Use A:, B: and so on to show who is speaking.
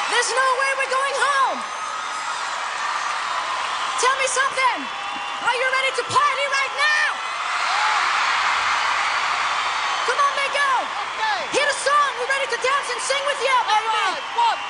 A: There's no way we're going home. Tell me something. Are you ready to party right now? Come on, Miguel.
B: Okay.
A: Hit a song. We're ready to dance and sing with you, baby.
B: All right. 1,